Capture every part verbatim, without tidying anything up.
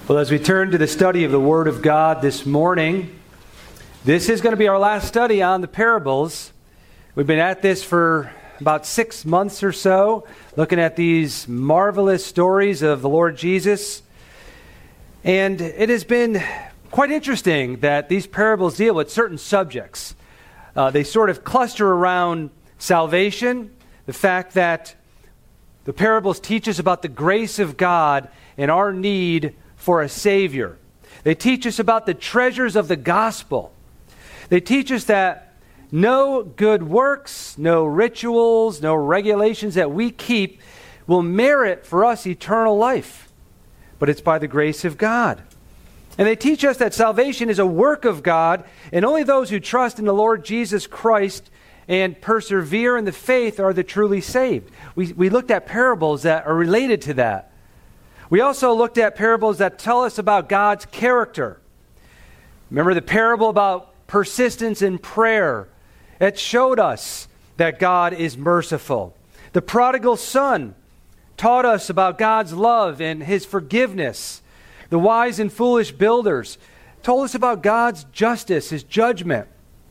Well, as we turn to the study of the Word of God this morning, this is going to be our last study on the parables. We've been at this for about six months or so, looking at these marvelous stories of the Lord Jesus. And it has been quite interesting that these parables deal with certain subjects. Uh, they sort of cluster around salvation, the fact that the parables teach us about the grace of God and our need for a Savior. They teach us about the treasures of the gospel. They teach us that no good works, no rituals, no regulations that we keep will merit for us eternal life. But it's by the grace of God. And they teach us that salvation is a work of God, and only those who trust in the Lord Jesus Christ and persevere in the faith are the truly saved. We, we looked at parables that are related to that. We also looked at parables that tell us about God's character. Remember the parable about persistence in prayer? It showed us that God is merciful. The prodigal son taught us about God's love and his forgiveness. The wise and foolish builders told us about God's justice, his judgment.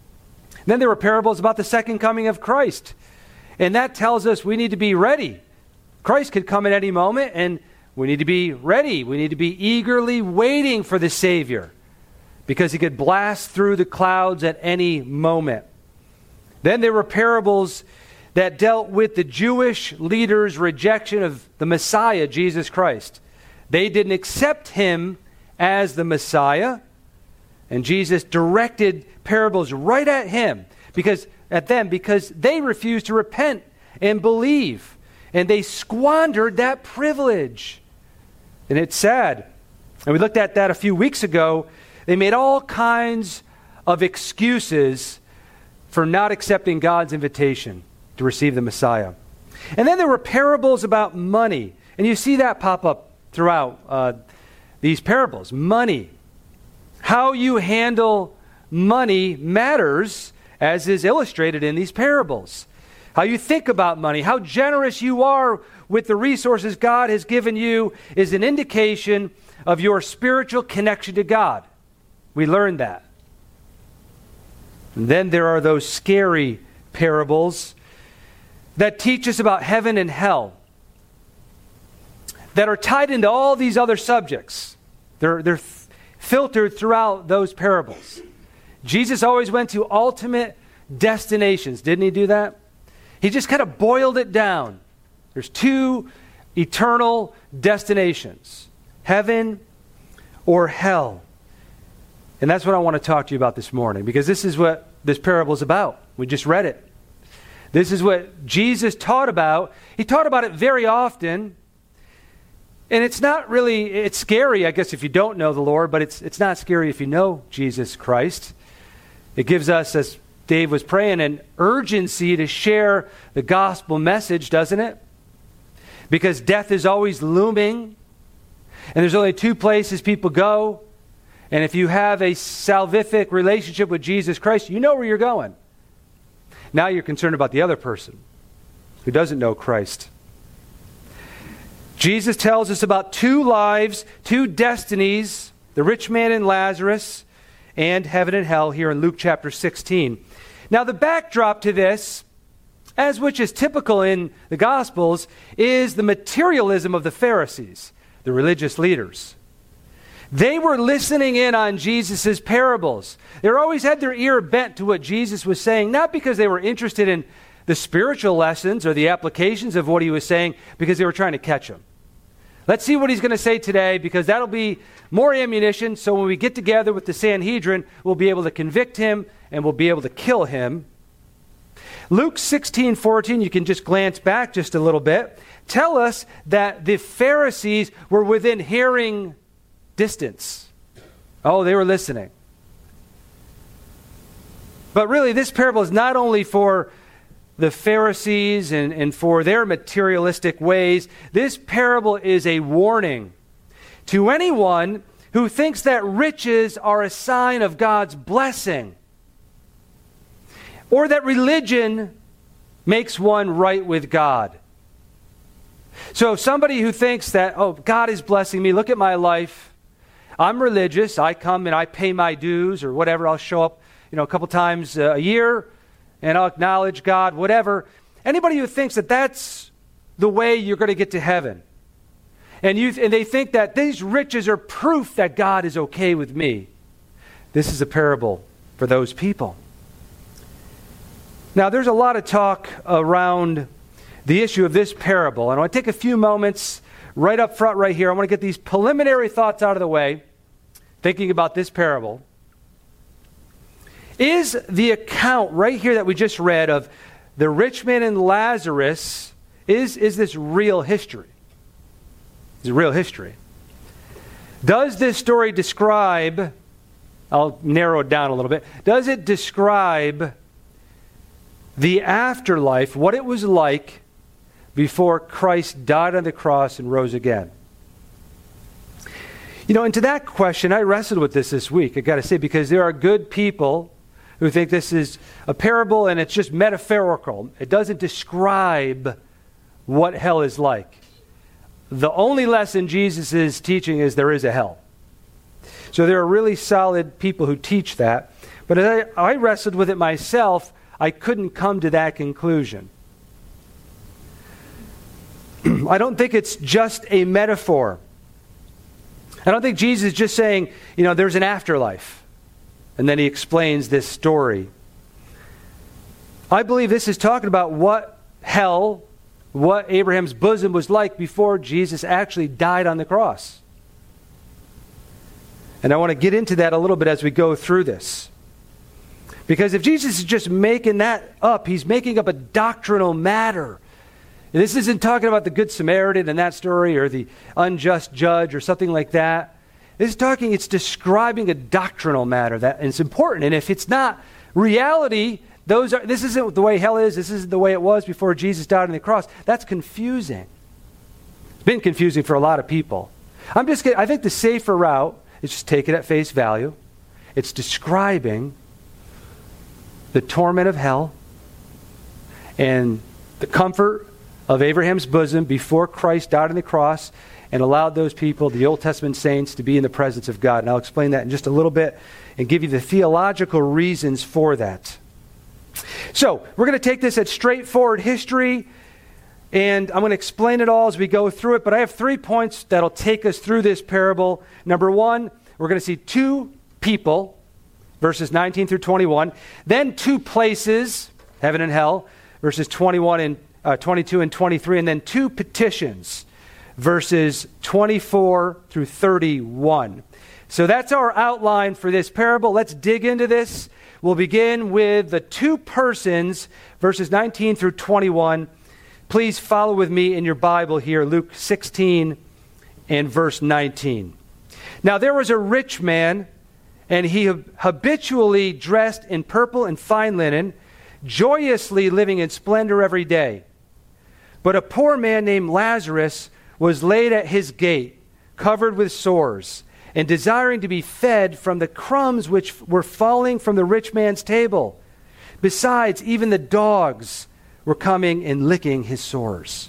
Then there were parables about the second coming of Christ. And that tells us we need to be ready. Christ could come at any moment, and we need to be ready. We need to be eagerly waiting for the Savior, because he could blast through the clouds at any moment. Then there were parables that dealt with the Jewish leaders' rejection of the Messiah, Jesus Christ. They didn't accept him as the Messiah, and Jesus directed parables right at him, because at them, because they refused to repent and believe, and they squandered that privilege. And it's sad. And we looked at that a few weeks ago. They made all kinds of excuses for not accepting God's invitation to receive the Messiah. And then there were parables about money. And you see that pop up throughout uh, these parables. Money. How you handle money matters, as is illustrated in these parables. How you think about money, how generous you are with the resources God has given you is an indication of your spiritual connection to God. We learned that. And then there are those scary parables that teach us about heaven and hell, that are tied into all these other subjects. They're, they're f- filtered throughout those parables. Jesus always went to ultimate destinations. Didn't he do that? He just kind of boiled it down. There's two eternal destinations, heaven or hell. And that's what I want to talk to you about this morning, because this is what this parable is about. We just read it. This is what Jesus taught about. He taught about it very often. And it's not really, it's scary, I guess, if you don't know the Lord, but it's it's not scary if you know Jesus Christ. It gives us, as Dave was praying, an urgency to share the gospel message, doesn't it? Because death is always looming, and there's only two places people go. And if you have a salvific relationship with Jesus Christ, you know where you're going. Now you're concerned about the other person who doesn't know Christ. Jesus tells us about two lives, two destinies, the rich man and Lazarus, and heaven and hell here in Luke chapter sixteen. Now the backdrop to this, as which is typical in the Gospels, is the materialism of the Pharisees, the religious leaders. They were listening in on Jesus' parables. They always had their ear bent to what Jesus was saying, not because they were interested in the spiritual lessons or the applications of what he was saying, because they were trying to catch him. Let's see what he's going to say today, because that'll be more ammunition, so when we get together with the Sanhedrin, we'll be able to convict him and we'll be able to kill him. Luke sixteen fourteen, you can just glance back just a little bit, tell us that the Pharisees were within hearing distance. Oh, they were listening. But really, this parable is not only for the Pharisees and, and for their materialistic ways. This parable is a warning to anyone who thinks that riches are a sign of God's blessing, or that religion makes one right with God. So somebody who thinks that, oh, God is blessing me, look at my life, I'm religious. I come and I pay my dues or whatever. I'll show up, you know, a couple times a year and I'll acknowledge God, whatever. Anybody who thinks that that's the way you're going to get to heaven, and you and they think that these riches are proof that God is okay with me, this is a parable for those people. Now, there's a lot of talk around the issue of this parable, and I want to take a few moments right up front right here. I want to get these preliminary thoughts out of the way, thinking about this parable. Is the account right here that we just read of the rich man and Lazarus, is, is this real history? Is it real history? Does this story describe, I'll narrow it down a little bit, does it describe the afterlife, what it was like before Christ died on the cross and rose again? You know, and to that question, I wrestled with this this week, I got to say, because there are good people who think this is a parable and it's just metaphorical. It doesn't describe what hell is like. The only lesson Jesus is teaching is there is a hell. So there are really solid people who teach that. But as I, I wrestled with it myself, I couldn't come to that conclusion. I don't think it's just a metaphor. I don't think Jesus is just saying, you know, there's an afterlife. And then he explains this story. I believe this is talking about what hell, what Abraham's bosom was like before Jesus actually died on the cross. And I want to get into that a little bit as we go through this. Because if Jesus is just making that up, he's making up a doctrinal matter. And this isn't talking about the Good Samaritan and that story or the unjust judge or something like that. This is talking, it's describing a doctrinal matter that and it's important. And if it's not reality, those are this isn't the way hell is, this isn't the way it was before Jesus died on the cross. That's confusing. It's been confusing for a lot of people. I'm just I think the safer route is just take it at face value. It's describing the torment of hell and the comfort of Abraham's bosom before Christ died on the cross and allowed those people, the Old Testament saints, to be in the presence of God. And I'll explain that in just a little bit and give you the theological reasons for that. So, we're going to take this at straightforward history, and I'm going to explain it all as we go through it, but I have three points that'll take us through this parable. Number one, we're going to see two people, verses nineteen through twenty-one, then two places, heaven and hell, verses twenty-one and uh, twenty-two and twenty-three, and then two petitions, verses twenty-four through thirty-one. So that's our outline for this parable. Let's dig into this. We'll begin with the two persons, verses nineteen through twenty-one. Please follow with me in your Bible here, Luke sixteen and verse nineteen. Now there was a rich man, and he habitually dressed in purple and fine linen, joyously living in splendor every day. But a poor man named Lazarus was laid at his gate, covered with sores, and desiring to be fed from the crumbs which were falling from the rich man's table. Besides, even the dogs were coming and licking his sores.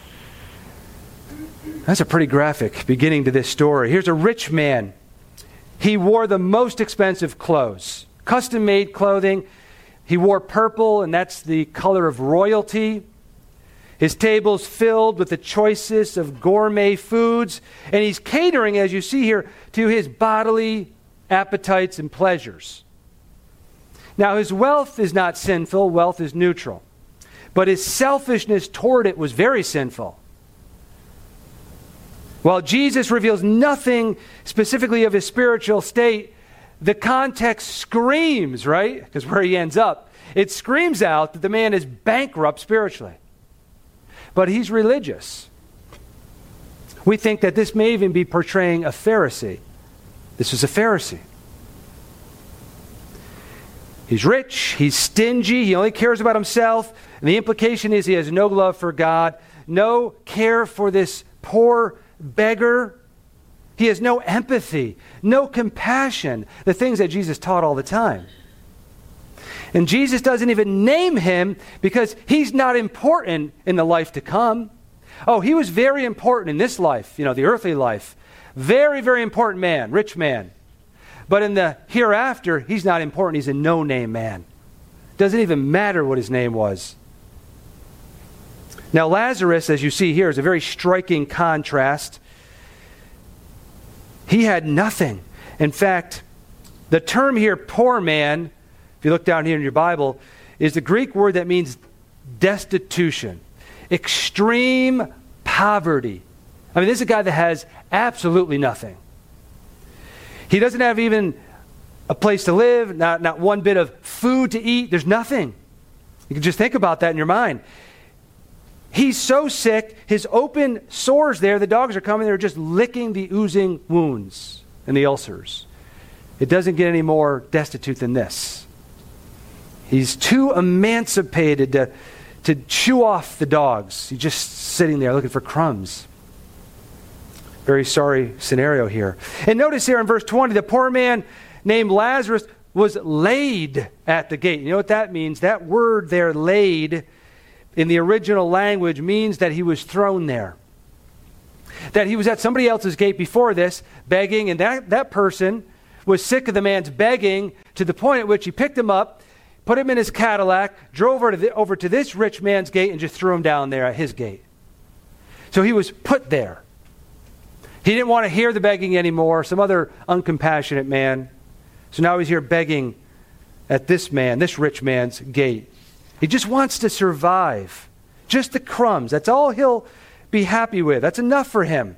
That's a pretty graphic beginning to this story. Here's a rich man. He wore the most expensive clothes, custom-made clothing. He wore purple, and that's the color of royalty. His table's filled with the choicest of gourmet foods, and he's catering, as you see here, to his bodily appetites and pleasures. Now, his wealth is not sinful. Wealth is neutral. But his selfishness toward it was very sinful. While Jesus reveals nothing specifically of his spiritual state, the context screams, right? Because where he ends up, it screams out that the man is bankrupt spiritually. But he's religious. We think that this may even be portraying a Pharisee. This is a Pharisee. He's rich, he's stingy, he only cares about himself, and the implication is he has no love for God, no care for this poor beggar. He has no empathy, no compassion, the things that Jesus taught all the time. And Jesus doesn't even name him because he's not important in the life to come. Oh, he was very important in this life, you know, the earthly life. Very, very important man, rich man. But in the hereafter, he's not important. He's a no-name man. Doesn't even matter what his name was. Now, Lazarus, as you see here, is a very striking contrast. He had nothing. In fact, the term here, poor man, if you look down here in your Bible, is the Greek word that means destitution, extreme poverty. I mean, this is a guy that has absolutely nothing. He doesn't have even a place to live, not, not one bit of food to eat. There's nothing. You can just think about that in your mind. He's so sick, his open sores there, the dogs are coming, they're just licking the oozing wounds and the ulcers. It doesn't get any more destitute than this. He's too emancipated to, to chew off the dogs. He's just sitting there looking for crumbs. Very sorry scenario here. And notice here in verse twenty, the poor man named Lazarus was laid at the gate. You know what that means? That word there, laid, in the original language means that he was thrown there. That he was at somebody else's gate before this, begging, and that, that person was sick of the man's begging to the point at which he picked him up, put him in his Cadillac, drove over to, the, over to this rich man's gate, and just threw him down there at his gate. So he was put there. He didn't want to hear the begging anymore, some other uncompassionate man. So now he's here begging at this man, this rich man's gate. He just wants to survive. Just the crumbs. That's all he'll be happy with. That's enough for him.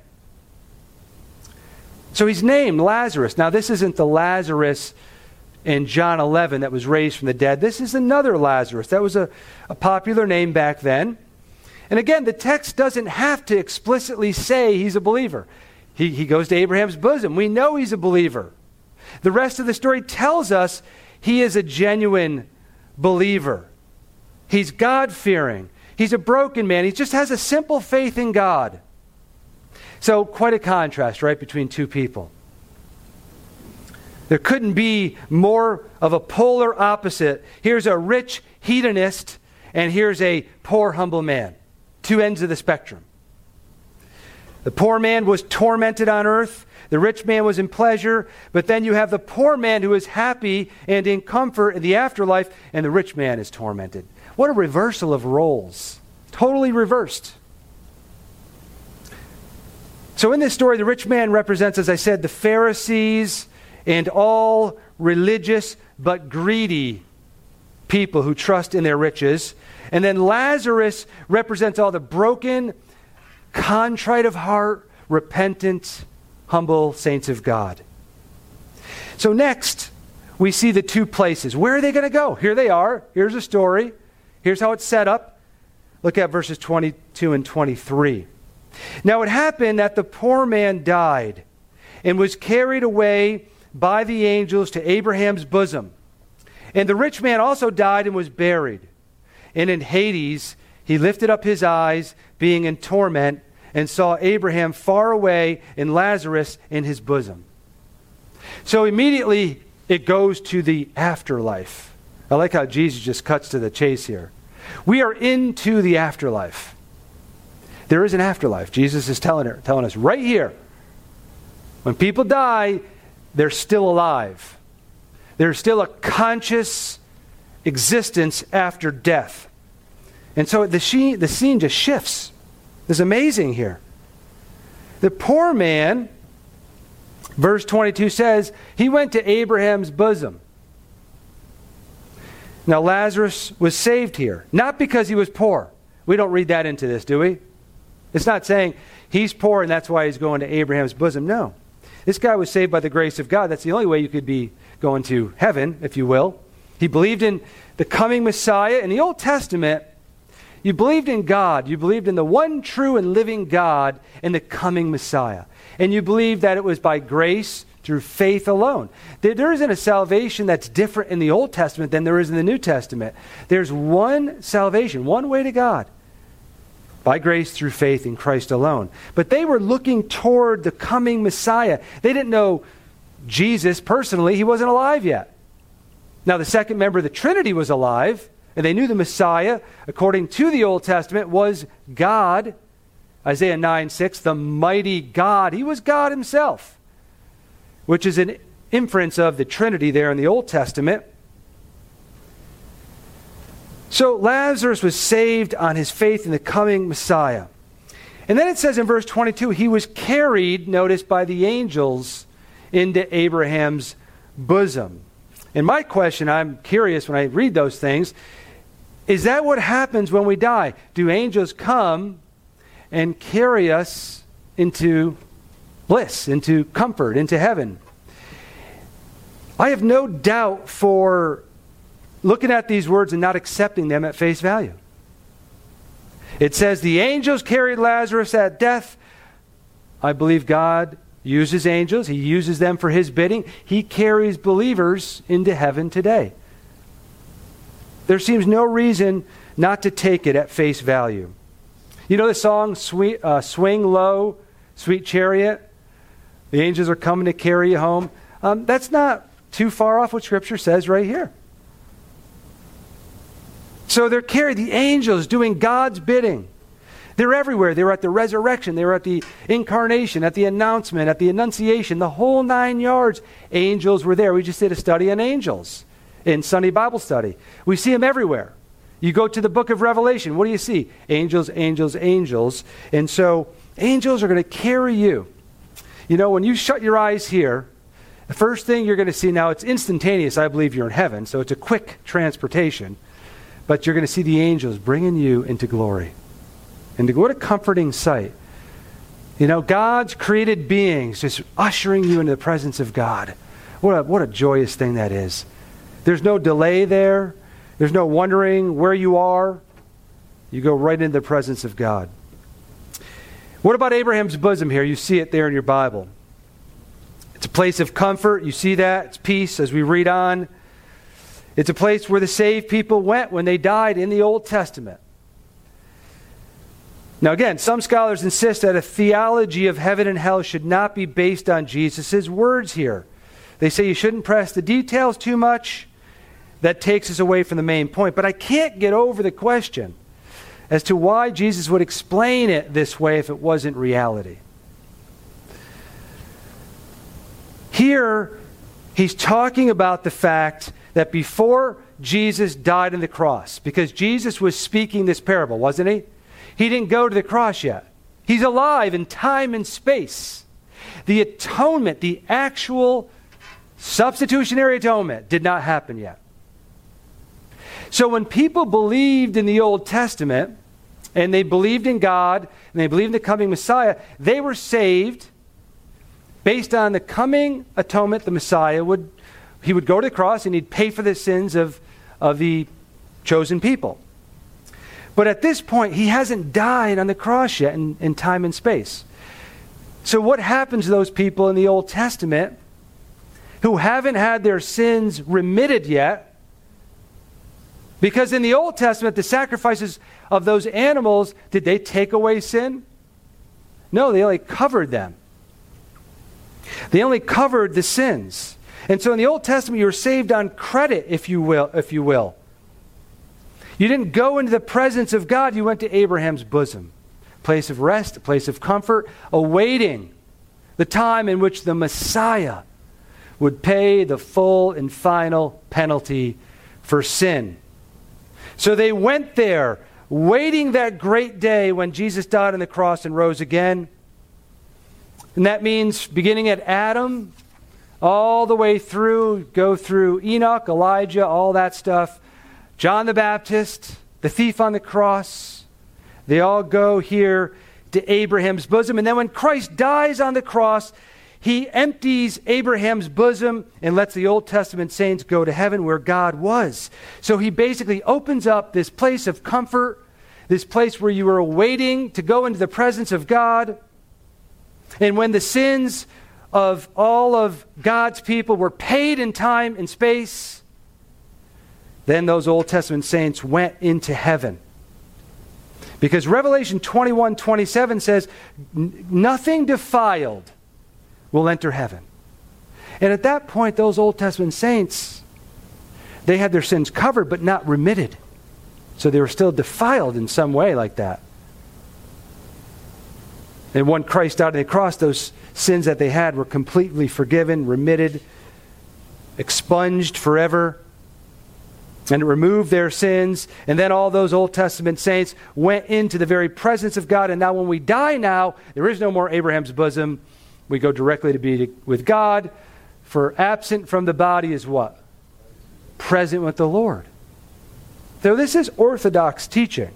So he's named Lazarus. Now this isn't the Lazarus in John eleven that was raised from the dead. This is another Lazarus. That was a, a popular name back then. And again, the text doesn't have to explicitly say he's a believer. He, he goes to Abraham's bosom. We know he's a believer. The rest of the story tells us he is a genuine believer. He's God-fearing. He's a broken man. He just has a simple faith in God. So quite a contrast, right, between two people. There couldn't be more of a polar opposite. Here's a rich hedonist, and here's a poor, humble man. Two ends of the spectrum. The poor man was tormented on earth. The rich man was in pleasure. But then you have the poor man who is happy and in comfort in the afterlife, and the rich man is tormented. What a reversal of roles. Totally reversed. So in this story, the rich man represents, as I said, the Pharisees and all religious but greedy people who trust in their riches. And then Lazarus represents all the broken, contrite of heart, repentant, humble saints of God. So next, we see the two places. Where are they going to go? Here they are. Here's a story. Here's how it's set up. Look at verses twenty-two and twenty-three. Now it happened that the poor man died and was carried away by the angels to Abraham's bosom. And the rich man also died and was buried. And in Hades he lifted up his eyes, being in torment, and saw Abraham far away and Lazarus in his bosom. So immediately it goes to the afterlife. I like how Jesus just cuts to the chase here. We are into the afterlife. There is an afterlife. Jesus is telling her, telling us right here. When people die, they're still alive. There's still a conscious existence after death. And so the scene, the scene just shifts. It's amazing here. The poor man, verse twenty-two says, he went to Abraham's bosom. Now Lazarus was saved here, not because he was poor. We don't read that into this, do we? It's not saying he's poor and that's why he's going to Abraham's bosom. No. This guy was saved by the grace of God. That's the only way you could be going to heaven, if you will. He believed in the coming Messiah. In the Old Testament, you believed in God. You believed in the one true and living God and the coming Messiah. And you believed that it was by grace through faith alone. There, there isn't a salvation that's different in the Old Testament than there is in the New Testament. There's one salvation, one way to God. By grace through faith in Christ alone. But they were looking toward the coming Messiah. They didn't know Jesus personally. He wasn't alive yet. Now the second member of the Trinity was alive. And they knew the Messiah, according to the Old Testament, was God. Isaiah nine six, the mighty God. He was God himself, which is an inference of the Trinity there in the Old Testament. So Lazarus was saved on his faith in the coming Messiah. And then it says in verse twenty-two, he was carried, notice, by the angels into Abraham's bosom. And my question, I'm curious when I read those things, is that what happens when we die? Do angels come and carry us into bliss, into comfort, into heaven? I have no doubt for looking at these words and not accepting them at face value. It says the angels carried Lazarus at death. I believe God uses angels. He uses them for his bidding. He carries believers into heaven today. There seems no reason not to take it at face value. You know the song, Sweet, uh, Swing Low, Sweet Chariot? The angels are coming to carry you home. Um, that's not too far off what Scripture says right here. So they're carried, the angels doing God's bidding. They're everywhere. They were at the resurrection. They were at the incarnation, at the announcement, at the annunciation, the whole nine yards. Angels were there. We just did a study on angels in Sunday Bible study. We see them everywhere. You go to the book of Revelation. What do you see? Angels, angels, angels. And so angels are going to carry you. You know, when you shut your eyes here, the first thing you're going to see now, it's instantaneous. I believe you're in heaven, so it's a quick transportation. But you're going to see the angels bringing you into glory. And what a comforting sight. You know, God's created beings just ushering you into the presence of God. What a, what a joyous thing that is. There's no delay there. There's no wondering where you are. You go right into the presence of God. What about Abraham's bosom here? You see it there in your Bible. It's a place of comfort. You see that. It's peace as we read on. It's a place where the saved people went when they died in the Old Testament. Now again, some scholars insist that a theology of heaven and hell should not be based on Jesus' words here. They say you shouldn't press the details too much. That takes us away from the main point. But I can't get over the question as to why Jesus would explain it this way if it wasn't reality. Here, he's talking about the fact that before Jesus died on the cross, because Jesus was speaking this parable, wasn't he? He didn't go to the cross yet. He's alive in time and space. The atonement, the actual substitutionary atonement, did not happen yet. So when people believed in the Old Testament, and they believed in God, and they believed in the coming Messiah, they were saved based on the coming atonement. The Messiah would, he would go to the cross and he'd pay for the sins of, of the chosen people. But at this point, he hasn't died on the cross yet in, in time and space. So what happens to those people in the Old Testament who haven't had their sins remitted yet? Because in the Old Testament, the sacrifices of those animals, did they take away sin? No, they only covered them. They only covered the sins. And so in the Old Testament, you were saved on credit, if you will, if you will. You didn't go into the presence of God, you went to Abraham's bosom. A place of rest, a place of comfort, awaiting the time in which the Messiah would pay the full and final penalty for sin. So they went there, waiting that great day when Jesus died on the cross and rose again. And that means beginning at Adam, all the way through, go through Enoch, Elijah, all that stuff. John the Baptist, the thief on the cross, they all go here to Abraham's bosom. And then when Christ dies on the cross, he empties Abraham's bosom and lets the Old Testament saints go to heaven where God was. So he basically opens up this place of comfort, this place where you were waiting to go into the presence of God. And when the sins of all of God's people were paid in time and space, then those Old Testament saints went into heaven. Because Revelation twenty-one twenty-seven says, nothing defiled will enter heaven. And at that point, those Old Testament saints, they had their sins covered but not remitted. So they were still defiled in some way like that. And when Christ died on the cross, those sins that they had were completely forgiven, remitted, expunged forever. And it removed their sins. And then all those Old Testament saints went into the very presence of God. And now when we die now, there is no more Abraham's bosom. We go directly to be with God. For absent from the body is what? Present with the Lord. So this is orthodox teaching.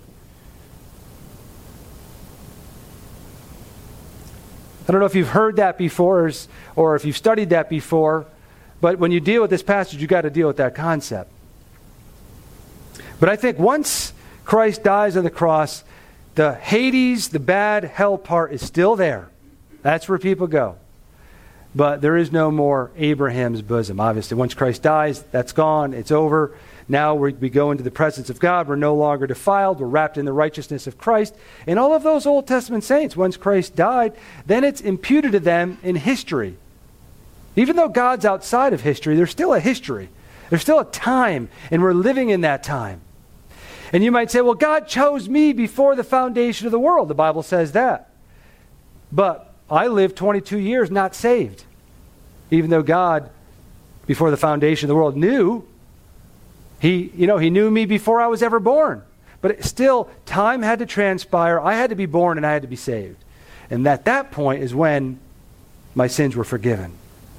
I don't know if you've heard that before or if you've studied that before, but when you deal with this passage, you've got to deal with that concept. But I think once Christ dies on the cross, the Hades, the bad hell part is still there. That's where people go. But there is no more Abraham's bosom. Obviously, once Christ dies, that's gone. It's over. Now we, we go into the presence of God. We're no longer defiled. We're wrapped in the righteousness of Christ. And all of those Old Testament saints, once Christ died, then it's imputed to them in history. Even though God's outside of history, there's still a history. There's still a time, and we're living in that time. And you might say, well, God chose me before the foundation of the world. The Bible says that. But I lived twenty-two years not saved. Even though God, before the foundation of the world, knew, He, you know, He knew me before I was ever born. But it, still, time had to transpire. I had to be born and I had to be saved. And at that point is when my sins were forgiven.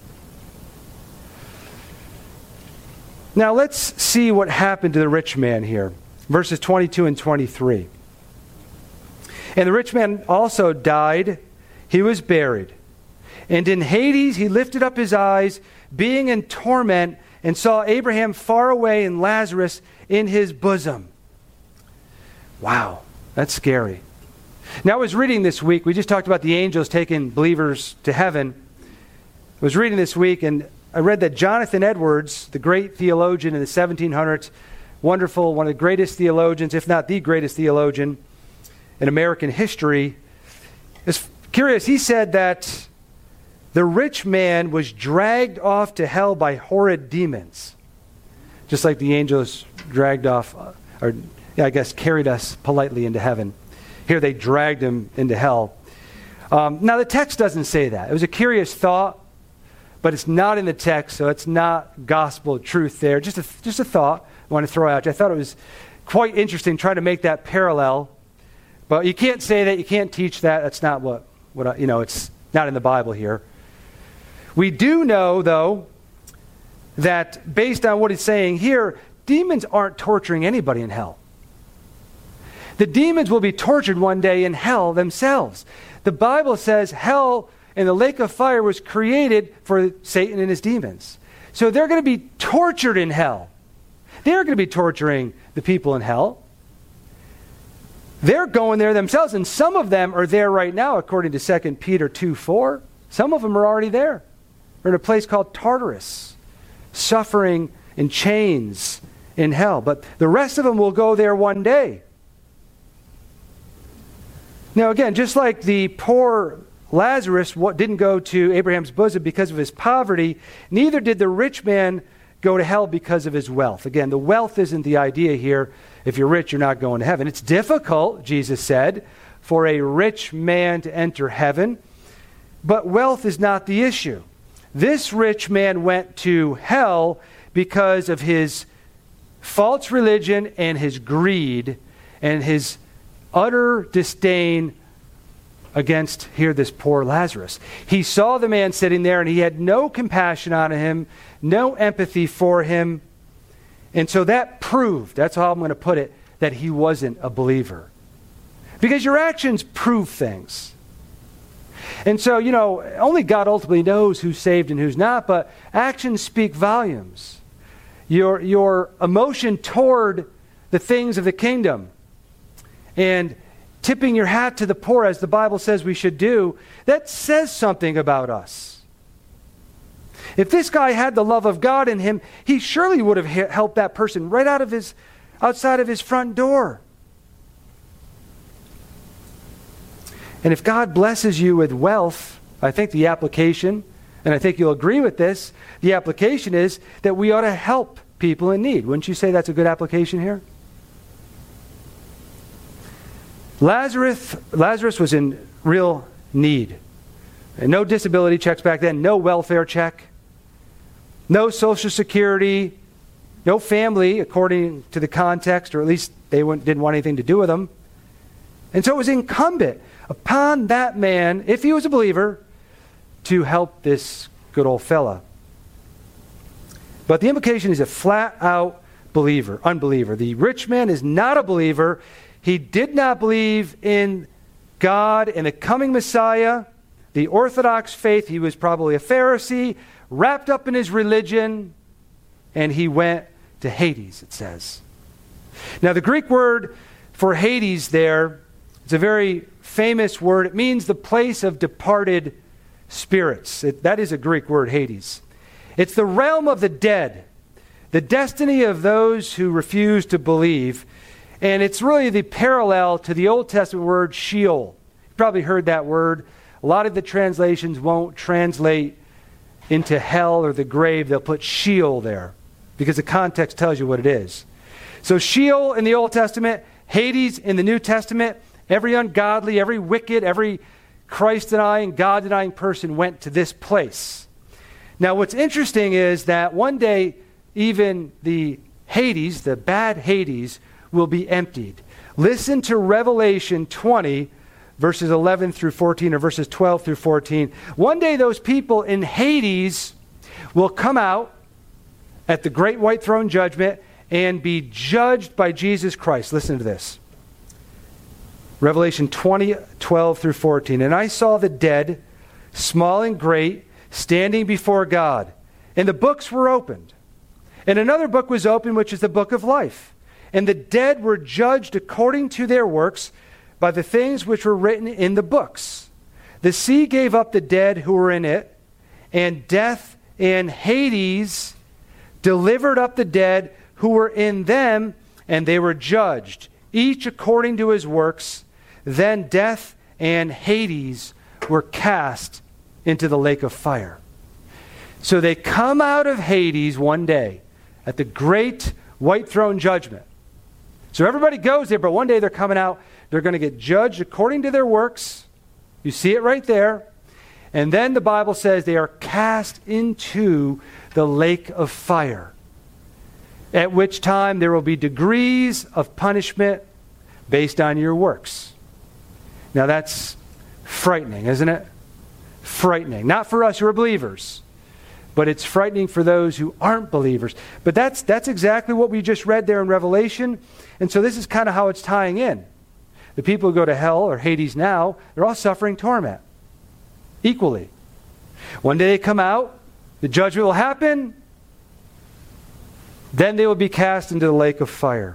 Now let's see what happened to the rich man here. Verses twenty-two and twenty-three. And the rich man also died. He was buried. And in Hades he lifted up his eyes, being in torment, and saw Abraham far away and Lazarus in his bosom. Wow, that's scary. Now I was reading this week, we just talked about the angels taking believers to heaven. I was reading this week and I read that Jonathan Edwards, the great theologian in the seventeen hundreds, wonderful, one of the greatest theologians, if not the greatest theologian in American history, is curious. He said that the rich man was dragged off to hell by horrid demons. Just like the angels dragged off, or yeah, I guess carried us politely into heaven. Here they dragged him into hell. Um, now the text doesn't say that. It was a curious thought, but it's not in the text, so it's not gospel truth there. Just a, just a thought I want to throw out. I thought it was quite interesting trying to make that parallel. But you can't say that. You can't teach that. That's not what, what I, you know, it's not in the Bible here. We do know, though, that based on what it's saying here, demons aren't torturing anybody in hell. The demons will be tortured one day in hell themselves. The Bible says hell and the lake of fire was created for Satan and his demons. So they're going to be tortured in hell. They're going to be torturing the people in hell. They're going there themselves, and some of them are there right now, according to Second Peter two four. Some of them are already there. They're in a place called Tartarus, suffering in chains in hell. But the rest of them will go there one day. Now again, just like the poor Lazarus didn't go to Abraham's bosom because of his poverty, neither did the rich man go to hell because of his wealth. Again, the wealth isn't the idea here. If you're rich, you're not going to heaven. It's difficult, Jesus said, for a rich man to enter heaven. But wealth is not the issue. This rich man went to hell because of his false religion and his greed and his utter disdain against, here, this poor Lazarus. He saw the man sitting there and he had no compassion on him, no empathy for him. And so that proved, that's how I'm going to put it, that he wasn't a believer. Because your actions prove things. And so, you know, only God ultimately knows who's saved and who's not, but actions speak volumes. Your, your emotion toward the things of the kingdom and tipping your hat to the poor, as the Bible says we should do, that says something about us. If this guy had the love of God in him, he surely would have helped that person right out of his, outside of his front door. And if God blesses you with wealth, I think the application, and I think you'll agree with this, the application is that we ought to help people in need. Wouldn't you say that's a good application here? Lazarus, Lazarus was in real need. And no disability checks back then, no welfare check, no Social Security, no family, according to the context, or at least they didn't want anything to do with them. And so it was incumbent upon that man, if he was a believer, to help this good old fella. But the implication is a flat-out believer, unbeliever. The rich man is not a believer. He did not believe in God and the coming Messiah, the Orthodox faith. He was probably a Pharisee, wrapped up in his religion, and he went to Hades, it says. Now, the Greek word for Hades there, it's a very famous word. It means the place of departed spirits. It, that is a Greek word, Hades. It's the realm of the dead, the destiny of those who refuse to believe. And it's really the parallel to the Old Testament word Sheol. You've probably heard that word. A lot of the translations won't translate into hell or the grave. They'll put Sheol there because the context tells you what it is. So Sheol in the Old Testament, Hades in the New Testament, every ungodly, every wicked, every Christ-denying, God-denying person went to this place. Now what's interesting is that one day even the Hades, the bad Hades, will be emptied. Listen to Revelation twenty, verses eleven through fourteen, or verses twelve through fourteen. One day those people in Hades will come out at the great white throne judgment and be judged by Jesus Christ. Listen to this. Revelation twenty, twelve through fourteen. And I saw the dead, small and great, standing before God. And the books were opened. And another book was opened, which is the book of life. And the dead were judged according to their works by the things which were written in the books. The sea gave up the dead who were in it, and death and Hades delivered up the dead who were in them, and they were judged, each according to his works. Then death and Hades were cast into the lake of fire. So they come out of Hades one day at the great white throne judgment. So everybody goes there, but one day they're coming out. They're going to get judged according to their works. You see it right there. And then the Bible says they are cast into the lake of fire, at which time there will be degrees of punishment based on your works. Now that's frightening, isn't it? Frightening. Not for us who are believers, but it's frightening for those who aren't believers. But that's that's exactly what we just read there in Revelation. And so this is kind of how it's tying in. The people who go to hell or Hades now, they're all suffering torment equally. One day they come out, the judgment will happen, then they will be cast into the lake of fire.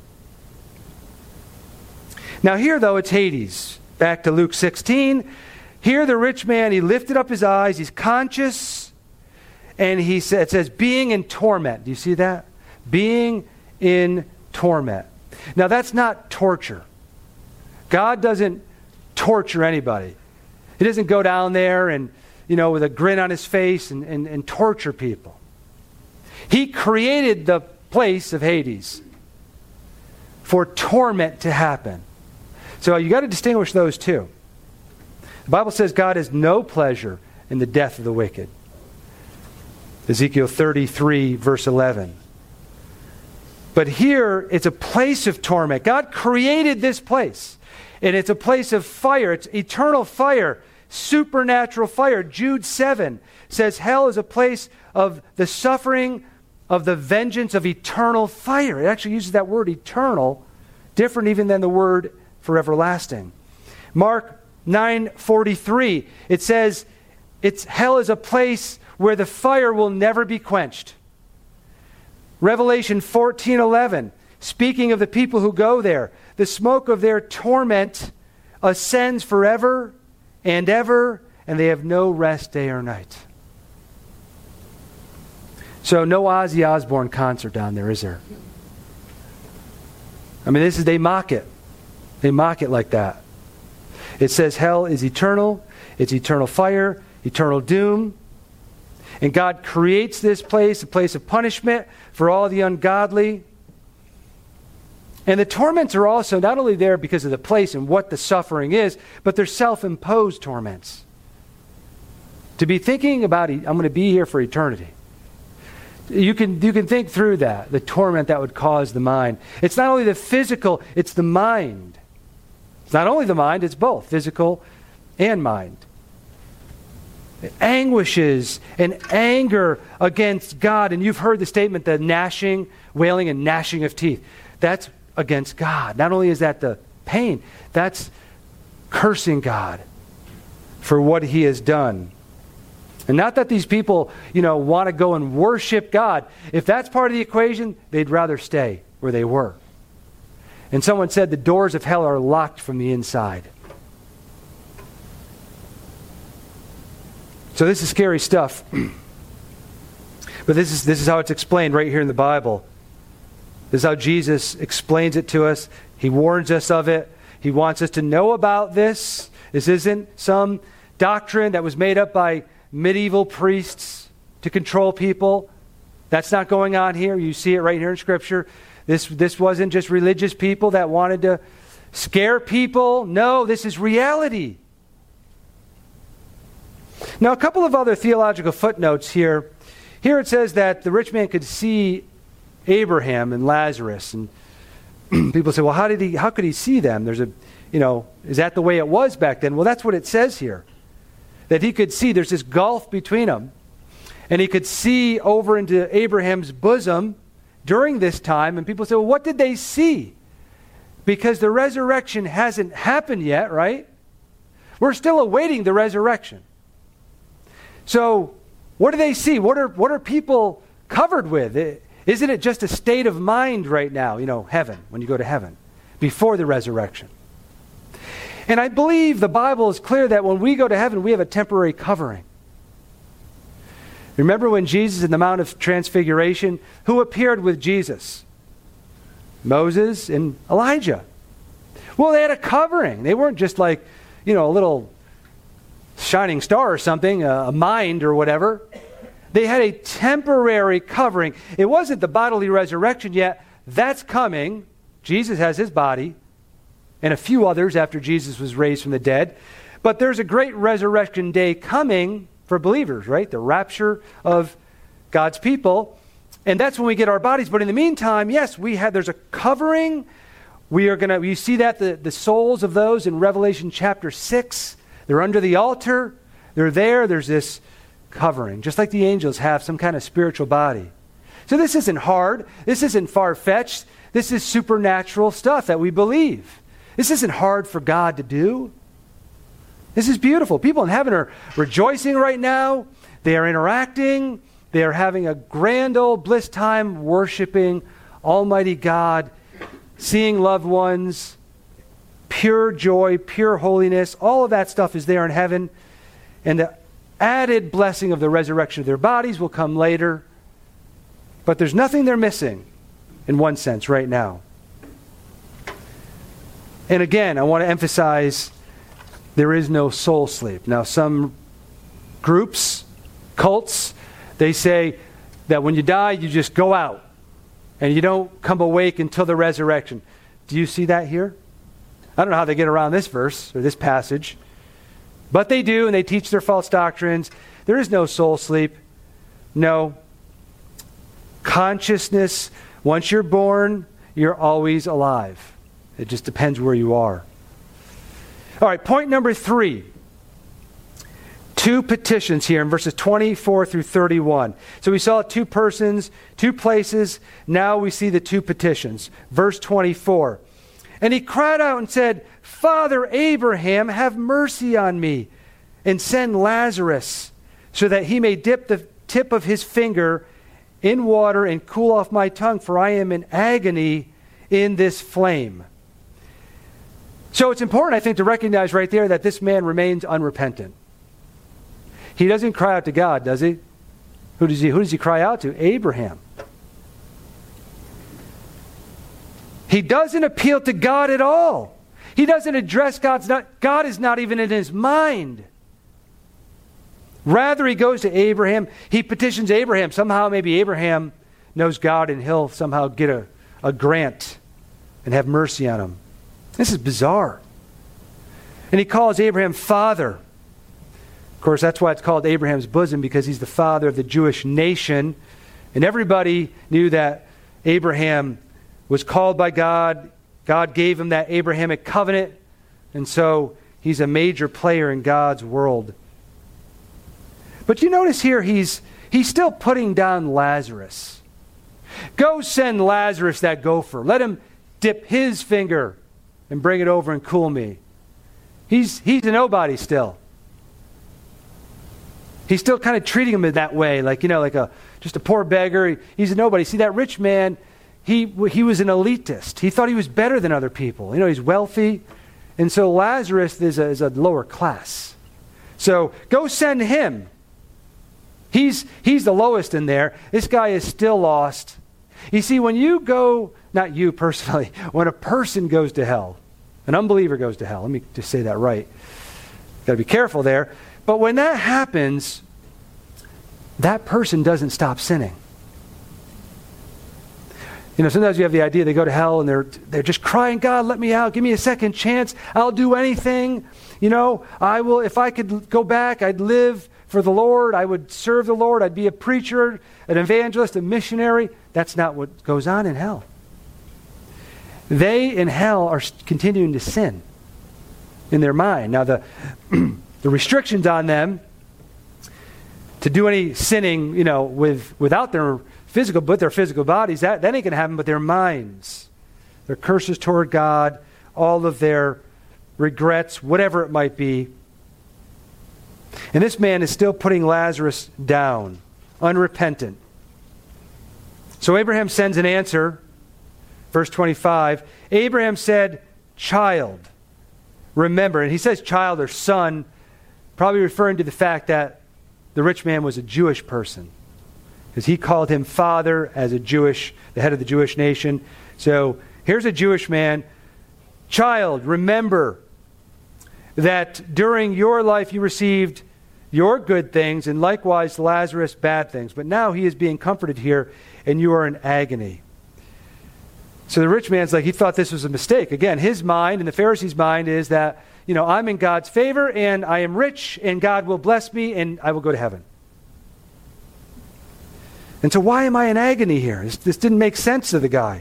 Now here, though, it's Hades. Back to Luke sixteen. Here the rich man, he lifted up his eyes, he's conscious, and he said, it says, being in torment. Do you see that? Being in torment. Now that's not torture. God doesn't torture anybody. He doesn't go down there and, you know, with a grin on his face and, and, and torture people. He created the place of Hades for torment to happen. So you got to distinguish those two. The Bible says God has no pleasure in the death of the wicked. Ezekiel thirty-three, verse eleven. But here, it's a place of torment. God created this place. And it's a place of fire. It's eternal fire, supernatural fire. Jude seven says hell is a place of the suffering, of the vengeance of eternal fire. It actually uses that word eternal, different even than the word for everlasting. Mark nine forty-three, it says it's hell is a place where the fire will never be quenched. Revelation fourteen eleven, speaking of the people who go there, the smoke of their torment ascends forever and ever, and they have no rest day or night. So no Ozzy Osbourne concert down there, is there? I mean, this is, they mock it. They mock it like that. It says hell is eternal. It's eternal fire, eternal doom. And God creates this place, a place of punishment for all the ungodly. And the torments are also not only there because of the place and what the suffering is, but they're self-imposed torments. To be thinking about, I'm going to be here for eternity. You can, you can think through that, the torment that would cause the mind. It's not only the physical, it's the mind. It's not only the mind, it's both, physical and mind. Anguishes and anger against God. And you've heard the statement, the gnashing, wailing and gnashing of teeth. That's against God. Not only is that the pain, that's cursing God for what he has done. And not that these people, you know, want to go and worship God. If that's part of the equation, they'd rather stay where they were. And someone said the doors of hell are locked from the inside. So this is scary stuff. But this is this is how it's explained right here in the Bible. This is how Jesus explains it to us. He warns us of it. He wants us to know about this. This isn't some doctrine that was made up by medieval priests to control people. That's not going on here. You see it right here in Scripture. This, this wasn't just religious people that wanted to scare people. No, this is reality. Now, a couple of other theological footnotes here. Here it says that the rich man could see Abraham and Lazarus. And people say, well, how did he, how could he see them? There's a, you know, is that the way it was back then? Well, that's what it says here. That he could see, there's this gulf between them. And he could see over into Abraham's bosom during this time. And people say, well, what did they see? Because the resurrection hasn't happened yet, right? We're still awaiting the resurrection. So, what do they see? What are, what are people covered with? Isn't it just a state of mind right now? You know, heaven, when you go to heaven, before the resurrection. And I believe the Bible is clear that when we go to heaven, we have a temporary covering. Remember when Jesus in the Mount of Transfiguration, who appeared with Jesus? Moses and Elijah. Well, they had a covering. They weren't just like, you know, a little shining star or something, a, a mind or whatever. They had a temporary covering. It wasn't the bodily resurrection yet. That's coming. Jesus has his body, and a few others after Jesus was raised from the dead. But there's a great resurrection day coming for believers, right? The rapture of God's people. And that's when we get our bodies. But in the meantime, yes, we have, there's a covering. We are going to, you see that, the, the souls of those in Revelation chapter six, they're under the altar. They're there. There's this covering, just like the angels have some kind of spiritual body. So this isn't hard. This isn't far-fetched. This is supernatural stuff that we believe. This isn't hard for God to do. This is beautiful. People in heaven are rejoicing right now. They are interacting. They are having a grand old bliss time worshiping Almighty God, seeing loved ones, pure joy, pure holiness. All of that stuff is there in heaven. And the added blessing of the resurrection of their bodies will come later. But there's nothing they're missing in one sense right now. And again, I want to emphasize there is no soul sleep. Now, some groups, cults, they say that when you die, you just go out and you don't come awake until the resurrection. Do you see that here? I don't know how they get around this verse or this passage, but they do, and they teach their false doctrines. There is no soul sleep. No. Consciousness, once you're born, you're always alive. It just depends where you are. All right, point number three. Two petitions here in verses twenty-four through thirty-one. So we saw two persons, two places. Now we see the two petitions. Verse twenty-four. And he cried out and said, Father Abraham, have mercy on me, and send Lazarus, so that he may dip the tip of his finger in water and cool off my tongue, for I am in agony in this flame. So it's important, I think, to recognize right there that this man remains unrepentant. He doesn't cry out to God, does he? Who does he, who does he cry out to? Abraham. He doesn't appeal to God at all. He doesn't address God's not, God is not even in his mind. Rather, he goes to Abraham. He petitions Abraham. Somehow, maybe Abraham knows God and he'll somehow get a, a grant and have mercy on him. This is bizarre. And he calls Abraham father. Of course, that's why it's called Abraham's bosom, because he's the father of the Jewish nation. And everybody knew that Abraham was called by God. God gave him that Abrahamic covenant. And so he's a major player in God's world. But you notice here he's he's still putting down Lazarus. Go send Lazarus that gopher. Let him dip his finger and bring it over and cool me. He's he's a nobody still. He's still kind of treating him in that way, like, you know, like a just a poor beggar. He's a nobody. See, that rich man, he he was an elitist. He thought he was better than other people. You know, he's wealthy. And so Lazarus is a, is a lower class. So go send him. He's he's the lowest in there. This guy is still lost. You see, when you go, not you personally, when a person goes to hell, an unbeliever goes to hell, let me just say that right. Got to be careful there. But when that happens, that person doesn't stop sinning. You know, sometimes you have the idea they go to hell and they're they're just crying, God, let me out, give me a second chance. I'll do anything. You know, I will, if I could go back, I'd live for the Lord. I would serve the Lord. I'd be a preacher, an evangelist, a missionary. That's not what goes on in hell. They in hell are continuing to sin in their mind. Now, the the restrictions on them to do any sinning, you know, with without their physical, but their physical bodies, that, that ain't going to happen, but their minds, their curses toward God, all of their regrets, whatever it might be. And this man is still putting Lazarus down, unrepentant. So Abraham sends an answer. Verse twenty-five, Abraham said, child, remember. And he says child or son, probably referring to the fact that the rich man was a Jewish person, because he called him father as a Jewish, the head of the Jewish nation. So here's a Jewish man. Child, remember that during your life you received your good things, and likewise Lazarus bad things. But now he is being comforted here, and you are in agony. So the rich man's like, he thought this was a mistake. Again, his mind and the Pharisees' mind is that, you know, I'm in God's favor, and I am rich, and God will bless me, and I will go to heaven. And so why am I in agony here? This, this didn't make sense to the guy.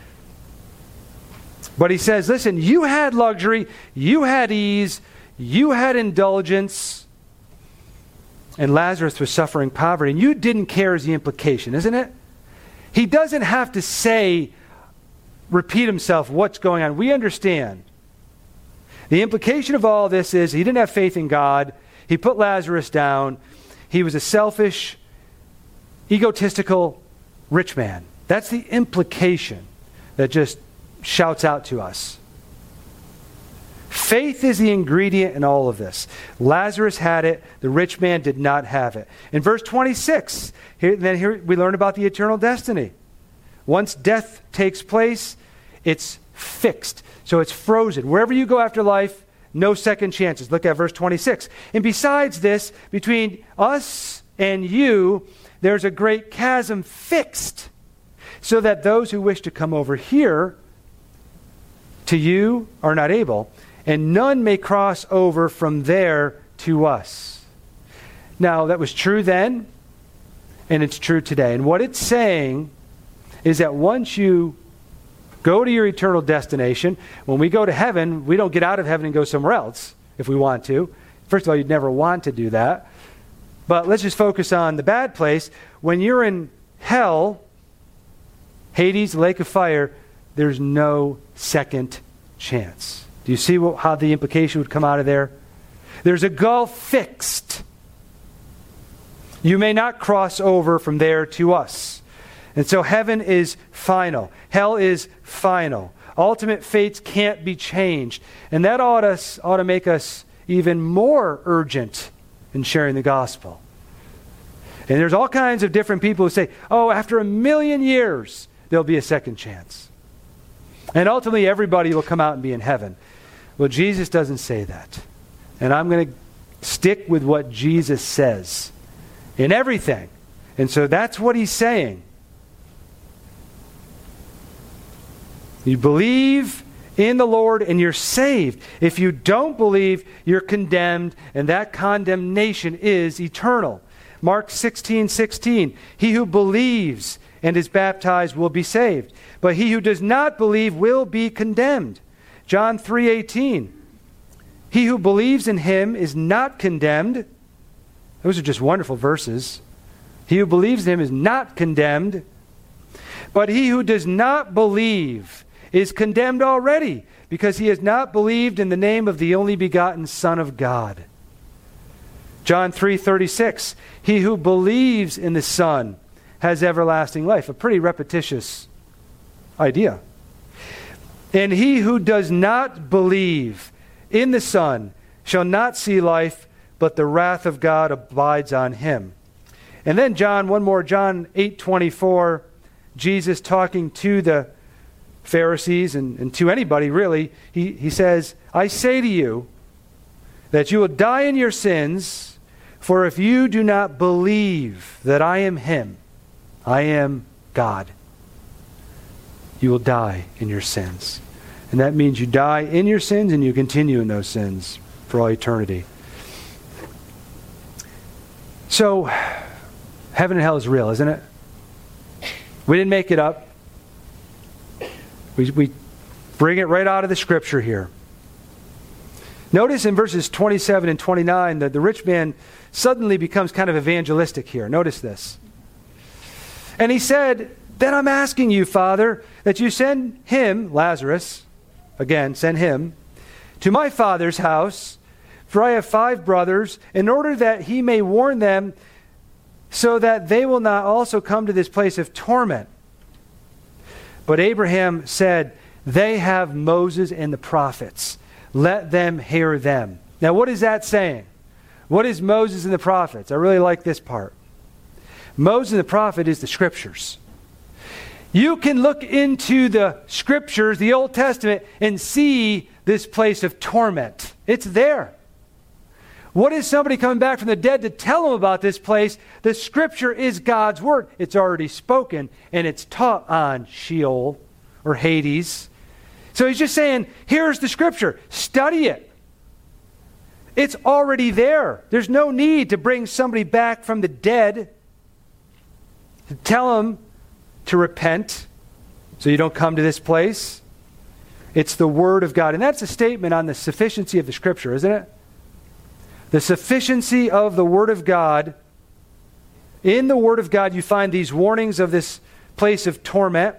But he says, listen, you had luxury, you had ease, you had indulgence, and Lazarus was suffering poverty, and you didn't care is the implication, isn't it? He doesn't have to say, repeat himself, what's going on. We understand. The implication of all this is he didn't have faith in God. He put Lazarus down. He was a selfish, egotistical rich man. That's the implication that just shouts out to us. Faith is the ingredient in all of this. Lazarus had it. The rich man did not have it. In verse twenty-six, here, then here we learn about the eternal destiny. Once death takes place, it's fixed. So it's frozen. Wherever you go after life, no second chances. Look at verse twenty-six. And besides this, between us and you, there's a great chasm fixed, so that those who wish to come over here to you are not able, and none may cross over from there to us. Now, that was true then, and it's true today. And what it's saying is that once you go to your eternal destination, when we go to heaven, we don't get out of heaven and go somewhere else if we want to. First of all, you'd never want to do that. But let's just focus on the bad place. When you're in hell, Hades, the lake of fire, there's no second chance. Do you see what, how the implication would come out of there? There's a gulf fixed. You may not cross over from there to us. And so heaven is final. Hell is final. Ultimate fates can't be changed. And that ought, us, ought to make us even more urgent in sharing the gospel. And there's all kinds of different people who say, oh, after a million years, there'll be a second chance. And ultimately, everybody will come out and be in heaven. Well, Jesus doesn't say that. And I'm going to stick with what Jesus says in everything. And so that's what he's saying. You believe in the Lord and you're saved. If you don't believe, you're condemned, and that condemnation is eternal. Mark sixteen sixteen, he who believes and is baptized will be saved, but he who does not believe will be condemned. John three eighteen, he who believes in him is not condemned. Those are just wonderful verses. He who believes in him is not condemned, but he who does not believe is condemned already, because he has not believed in the name of the only begotten Son of God. John three thirty-six, he who believes in the Son has everlasting life. A pretty repetitious idea. And he who does not believe in the Son shall not see life, but the wrath of God abides on him. And then John, one more, John eight twenty-four, Jesus talking to the Pharisees and, and to anybody really, he, he says, I say to you that you will die in your sins, for if you do not believe that I am him, I am God, you will die in your sins. And that means you die in your sins and you continue in those sins for all eternity. So, heaven and hell is real, isn't it? We didn't make it up. We, we bring it right out of the Scripture here. Notice in verses twenty-seven and twenty-nine that the rich man suddenly becomes kind of evangelistic here. Notice this. And he said, then I'm asking you, Father, that you send him, Lazarus, again, send him, to my father's house, for I have five brothers, in order that he may warn them, so that they will not also come to this place of torment. But Abraham said, they have Moses and the prophets. Let them hear them. Now, what is that saying? What is Moses and the prophets? I really like this part. Moses and the prophet is the Scriptures. You can look into the Scriptures, the Old Testament, and see this place of torment. It's there. What is somebody coming back from the dead to tell them about this place? The Scripture is God's Word. It's already spoken, and it's taught on Sheol or Hades. So he's just saying, here's the Scripture. Study it. It's already there. There's no need to bring somebody back from the dead to tell them to repent so you don't come to this place. It's the Word of God. And that's a statement on the sufficiency of the Scripture, isn't it? The sufficiency of the Word of God. In the Word of God, you find these warnings of this place of torment.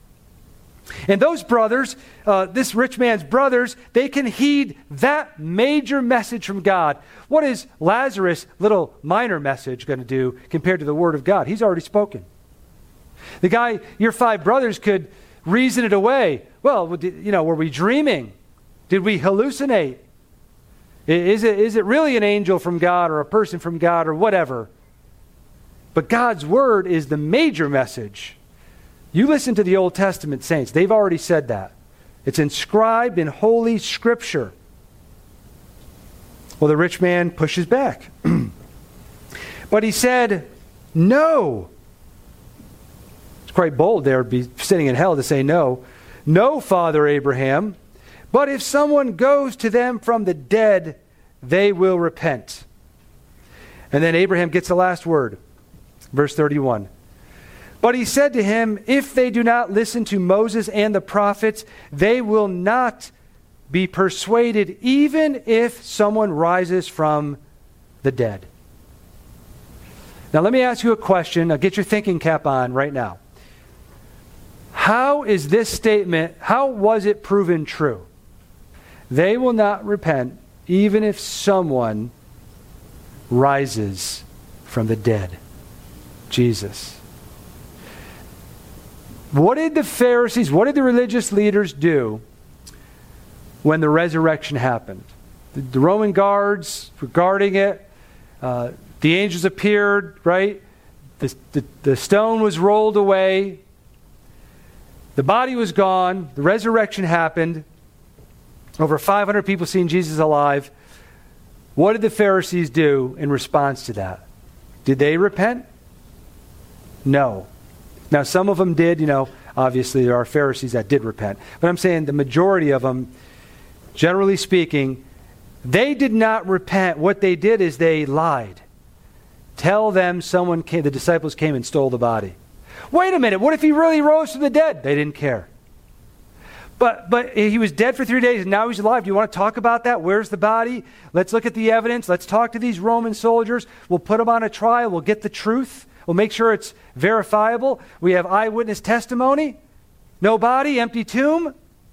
And those brothers, uh, this rich man's brothers, they can heed that major message from God. What is Lazarus' little minor message going to do compared to the Word of God? He's already spoken. The guy, your five brothers could reason it away. Well, you know, were we dreaming? Did we hallucinate? Is it, is it really an angel from God or a person from God or whatever? But God's Word is the major message. You listen to the Old Testament saints. They've already said that. It's inscribed in Holy Scripture. Well, the rich man pushes back. But he said, no. It's quite bold there to be sitting in hell to say no. No, Father Abraham. But if someone goes to them from the dead, they will repent. And then Abraham gets the last word. Verse thirty-one. But he said to him, if they do not listen to Moses and the prophets, they will not be persuaded, even if someone rises from the dead. Now let me ask you a question. Now get your thinking cap on right now. How is this statement, how was it proven true? They will not repent even if someone rises from the dead. Jesus. What did the Pharisees, what did the religious leaders do when the resurrection happened? The, the Roman guards were guarding it. Uh, the angels appeared, right? The, the, the stone was rolled away. The body was gone. The resurrection happened. Over five hundred people seeing Jesus alive. What did the Pharisees do in response to that? Did they repent? No. Now, some of them did, you know, Obviously, there are Pharisees that did repent. But I'm saying the majority of them, generally speaking, they did not repent. What they did is they lied. Tell them someone came, the disciples came and stole the body. Wait a minute, what if he really rose from the dead? They didn't care. But but he was dead for three days and now he's alive. Do you want to talk about that? Where's the body? Let's look at the evidence. Let's talk to these Roman soldiers. We'll put them on a trial. We'll get the truth. We'll make sure it's verifiable. We have eyewitness testimony. No body, empty tomb.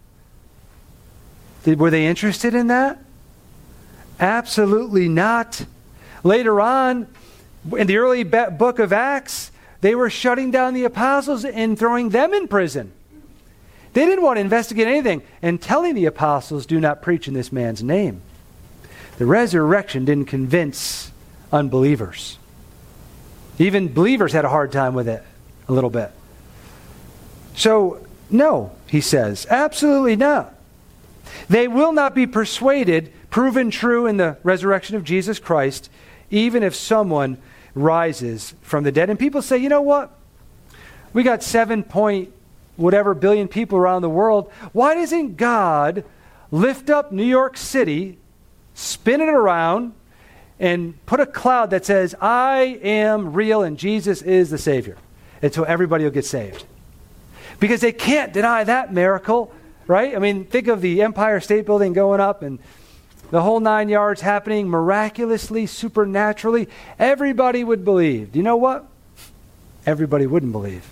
Did, were they interested in that? Absolutely not. Later on, in the early book of Acts, they were shutting down the apostles and throwing them in prison. They didn't want to investigate anything and telling the apostles, do not preach in this man's name. The resurrection didn't convince unbelievers. Even believers had a hard time with it a little bit. So, no, he says, absolutely not. They will not be persuaded, proven true in the resurrection of Jesus Christ, even if someone rises from the dead. And people say, you know what? We got seven point whatever billion people around the world. Why doesn't God lift up New York City, spin it around, and put a cloud that says, I am real and Jesus is the Savior? And so everybody will get saved. Because they can't deny that miracle, right? I mean, think of the Empire State Building going up and the whole nine yards happening miraculously, supernaturally. Everybody would believe. Do you know what? Everybody wouldn't believe.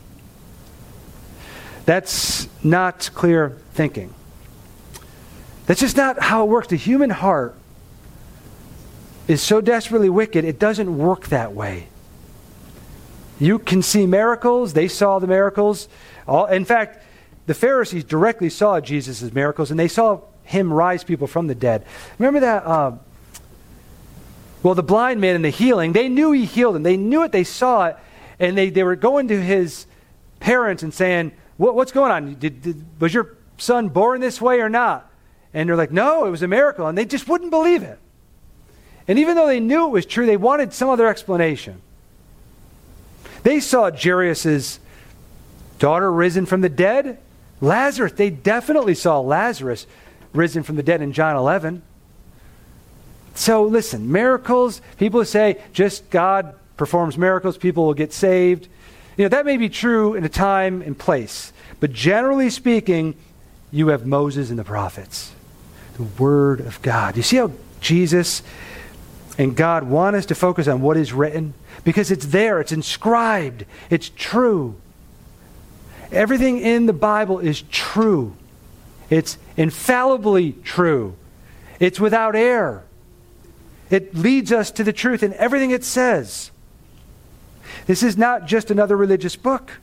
That's not clear thinking. That's just not how it works. The human heart is so desperately wicked, it doesn't work that way. You can see miracles. They saw the miracles. All, in fact, the Pharisees directly saw Jesus' miracles, and they saw him rise people from the dead. Remember that? Uh, well, the blind man and the healing, they knew he healed them. They knew it. They saw it. And they, they were going to his parents and saying, what, what's going on? Did, did, was your son born this way or not? And they're like, no, it was a miracle. And they just wouldn't believe it. And even though they knew it was true, they wanted some other explanation. They saw Jairus' daughter risen from the dead. Lazarus, they definitely saw Lazarus risen from the dead in John eleven. So listen, miracles, people say just God performs miracles, people will get saved. You know, that may be true in a time and place. But generally speaking, you have Moses and the prophets. The Word of God. You see how Jesus and God want us to focus on what is written? Because it's there, it's inscribed, it's true. Everything in the Bible is true. It's infallibly true. It's without error. It leads us to the truth in everything it says. This is not just another religious book.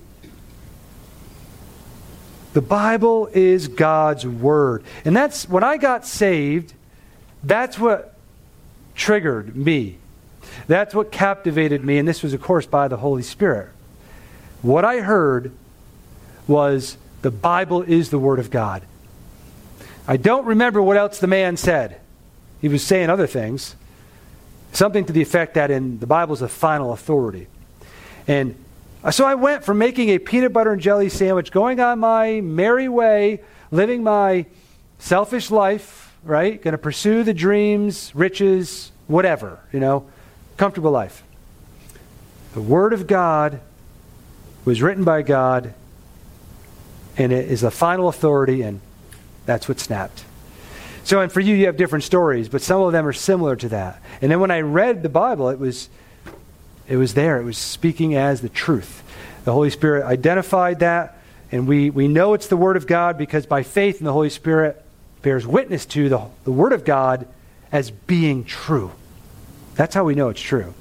The Bible is God's Word. And that's, when I got saved, that's what triggered me. That's what captivated me. And this was, of course, by the Holy Spirit. What I heard was the Bible is the Word of God. I don't remember what else the man said. He was saying other things. Something to the effect that in the Bible is the final authority. And so I went from making a peanut butter and jelly sandwich, going on my merry way, living my selfish life, right? Going to pursue the dreams, riches, whatever, you know, comfortable life. The Word of God was written by God, and it is the final authority, and that's what snapped. So, and for you, you have different stories, but some of them are similar to that. And then when I read the Bible, it was it was there. It was speaking as the truth. The Holy Spirit identified that, and we, we know it's the Word of God because by faith in the Holy Spirit bears witness to the, the Word of God as being true. That's how we know it's true.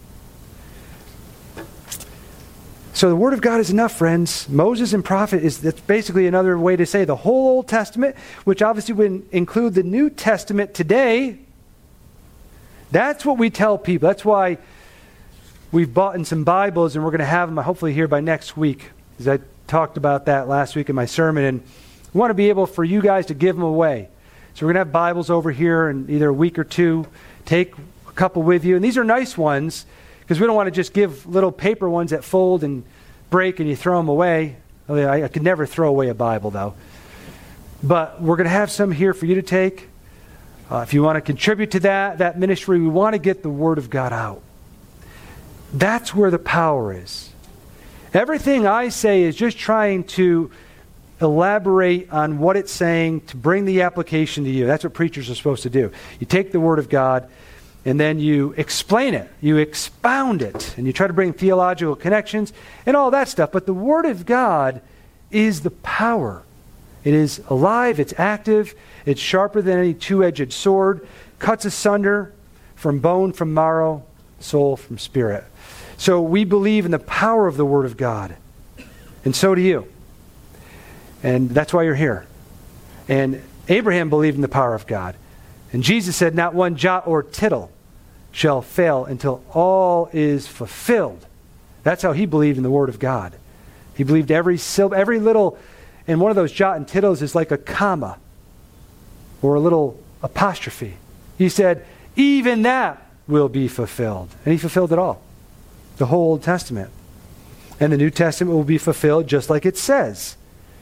So the Word of God is enough, friends. Moses and prophet is that's basically another way to say the whole Old Testament, which obviously would include the New Testament today. That's what we tell people. That's why we've bought in some Bibles, and we're going to have them hopefully here by next week, as I talked about that last week in my sermon. And we want to be able for you guys to give them away. So we're going to have Bibles over here in either a week or two. Take a couple with you. And these are nice ones, because we don't want to just give little paper ones that fold and break and you throw them away. I, mean, I, I could never throw away a Bible, though. But we're going to have some here for you to take. Uh, if you want to contribute to that, that ministry, we want to get the Word of God out. That's where the power is. Everything I say is just trying to elaborate on what it's saying to bring the application to you. That's what preachers are supposed to do. You take the Word of God and then you explain it. You expound it. And you try to bring theological connections and all that stuff. But the Word of God is the power. It is alive. It's active. It's sharper than any two-edged sword. Cuts asunder from bone, from marrow, soul from spirit. So we believe in the power of the Word of God. And so do you. And that's why you're here. And Abraham believed in the power of God. And Jesus said, not one jot or tittle shall fail until all is fulfilled. That's how he believed in the Word of God. He believed every syllable, every little, and one of those jot and tittles is like a comma or a little apostrophe. He said, even that will be fulfilled. And he fulfilled it all. The whole Old Testament. And the New Testament will be fulfilled just like it says.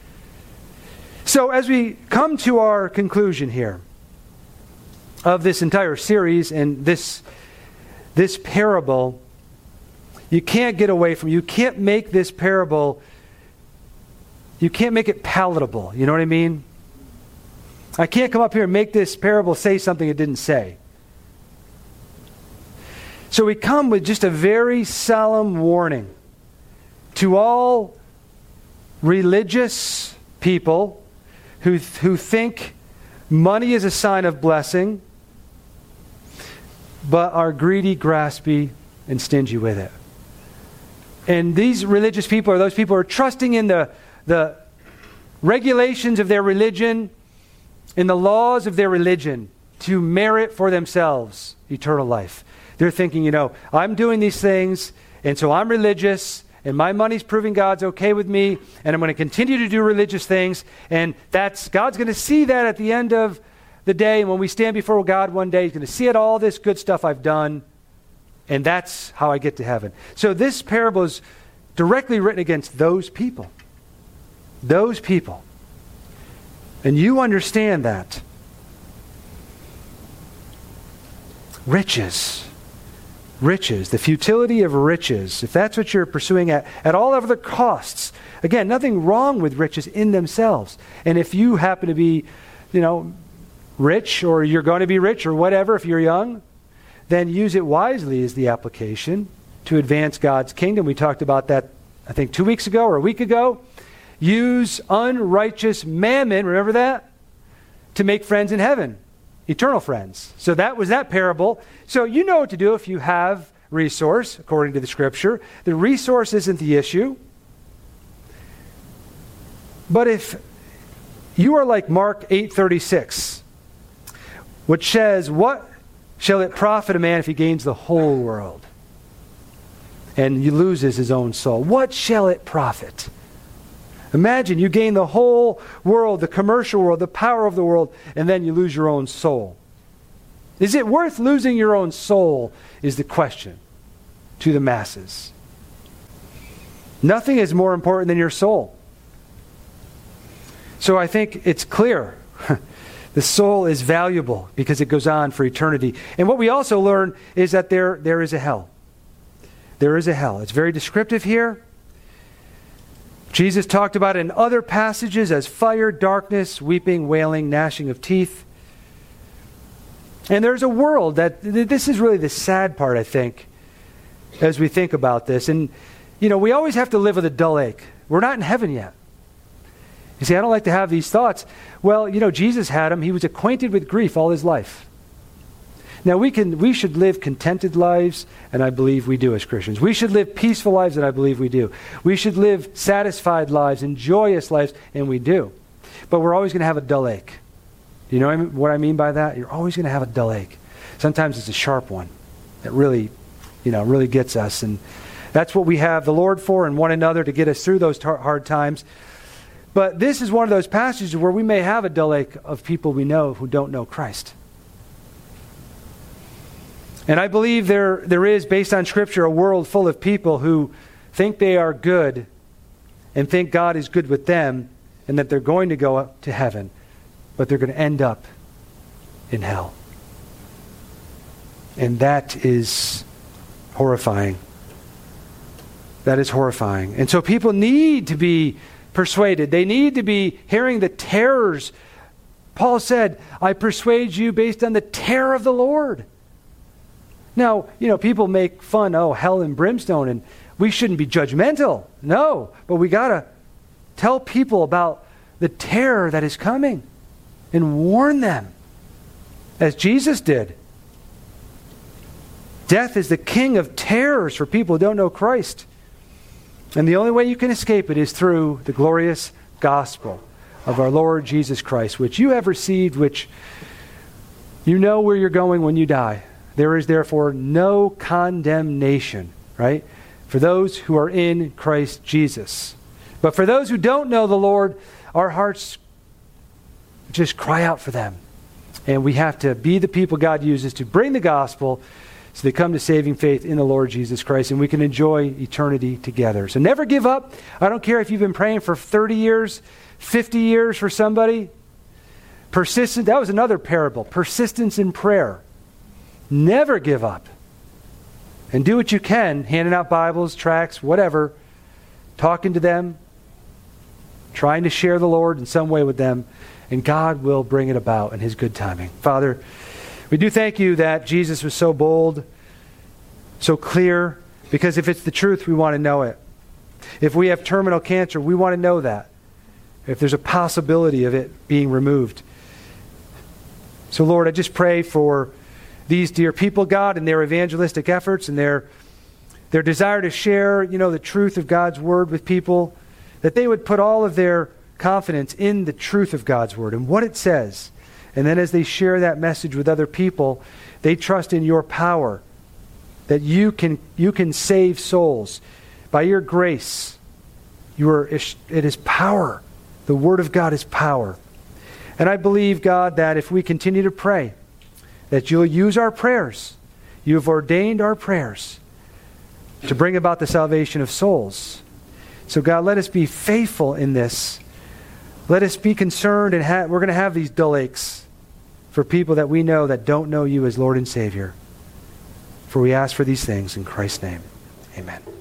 So as we come to our conclusion here of this entire series and this, this parable, you can't get away from, you can't make this parable, you can't make it palatable. You know what I mean? I can't come up here and make this parable say something it didn't say. So we come with just a very solemn warning to all religious people who, who think money is a sign of blessing, but are greedy, graspy, and stingy with it. And these religious people are those people who are trusting in the, the regulations of their religion, in the laws of their religion, to merit for themselves eternal life. They're thinking, you know, I'm doing these things, and so I'm religious, and my money's proving God's okay with me, and I'm going to continue to do religious things, and that's God's going to see that at the end of the day, and when we stand before God one day, He's going to see it, all this good stuff I've done, and that's how I get to heaven. So this parable is directly written against those people. Those people. And you understand that. Riches. Riches, the futility of riches, if that's what you're pursuing at, at all other costs. Again, nothing wrong with riches in themselves. And if you happen to be, you know, rich, or you're going to be rich, or whatever, if you're young, then use it wisely is the application to advance God's kingdom. We talked about that, I think, two weeks ago or a week ago. Use unrighteous mammon, remember that? To make friends in heaven. Eternal friends. So that was that parable. So you know what to do if you have resource, according to the Scripture. The resource isn't the issue. But if you are like Mark eight thirty-six, which says, what shall it profit a man if he gains the whole world and he loses his own soul? What shall it profit? Imagine you gain the whole world, the commercial world, the power of the world, and then you lose your own soul. Is it worth losing your own soul, is the question to the masses. Nothing is more important than your soul. So I think it's clear. The soul is valuable because it goes on for eternity. And what we also learn is that there, there is a hell. There is a hell. It's very descriptive here. Jesus talked about it in other passages as fire, darkness, weeping, wailing, gnashing of teeth. And there's a world that, this is really the sad part, I think, as we think about this. And, you know, we always have to live with a dull ache. We're not in heaven yet. You say, I don't like to have these thoughts. Well, you know, Jesus had them. He was acquainted with grief all his life. Now, we can, we should live contented lives, and I believe we do as Christians. We should live peaceful lives, and I believe we do. We should live satisfied lives and joyous lives, and we do. But we're always going to have a dull ache. You know what I mean by that? You're always going to have a dull ache. Sometimes it's a sharp one that really, you know, really gets us. And that's what we have the Lord for and one another to get us through those tar- hard times. But this is one of those passages where we may have a dull ache of people we know who don't know Christ. And I believe there, there is, based on Scripture, a world full of people who think they are good and think God is good with them and that they're going to go up to heaven, but they're going to end up in hell. And that is horrifying. That is horrifying. And so people need to be persuaded. They need to be hearing the terrors. Paul said, I persuade you based on the terror of the Lord. Now, you know, people make fun, oh, hell and brimstone, and we shouldn't be judgmental. No, but we got to tell people about the terror that is coming and warn them, as Jesus did. Death is the king of terrors for people who don't know Christ. And the only way you can escape it is through the glorious gospel of our Lord Jesus Christ, which you have received, which you know where you're going when you die. There is therefore no condemnation, right, for those who are in Christ Jesus. But for those who don't know the Lord, our hearts just cry out for them. And we have to be the people God uses to bring the gospel so they come to saving faith in the Lord Jesus Christ, and we can enjoy eternity together. So never give up. I don't care if you've been praying for thirty years, fifty years for somebody. Persistent, that was another parable. Persistence in prayer. Never give up. And do what you can, handing out Bibles, tracts, whatever, talking to them, trying to share the Lord in some way with them, and God will bring it about in His good timing. Father, we do thank you that Jesus was so bold, so clear, because if it's the truth, we want to know it. If we have terminal cancer, we want to know that. If there's a possibility of it being removed. So Lord, I just pray for these dear people, God, and their evangelistic efforts and their, their desire to share, you know, the truth of God's word with people, that they would put all of their confidence in the truth of God's word and what it says. And then as they share that message with other people, they trust in your power, that you can you can save souls. By your grace, you are, it is power. The word of God is power. And I believe, God, that if we continue to pray, that you'll use our prayers. You have ordained our prayers to bring about the salvation of souls. So God, let us be faithful in this. Let us be concerned, and ha- we're going to have these dull aches for people that we know that don't know you as Lord and Savior. For we ask for these things in Christ's name. Amen.